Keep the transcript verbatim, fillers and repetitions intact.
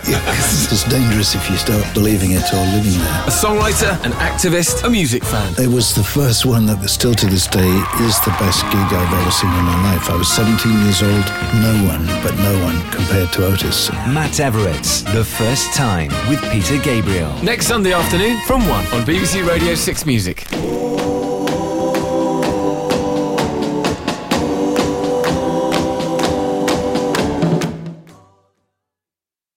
Yeah, 'cause it's dangerous if you start believing it or living there. A songwriter, an activist, a music fan. It was the first one that was still to this day is the best gig I've ever seen in my life. I was seventeen years old. No one, but no one compared to Otis. Matt Everett's The First Time with Peter Gabriel. Next Sunday afternoon from one on B B C Radio six Music.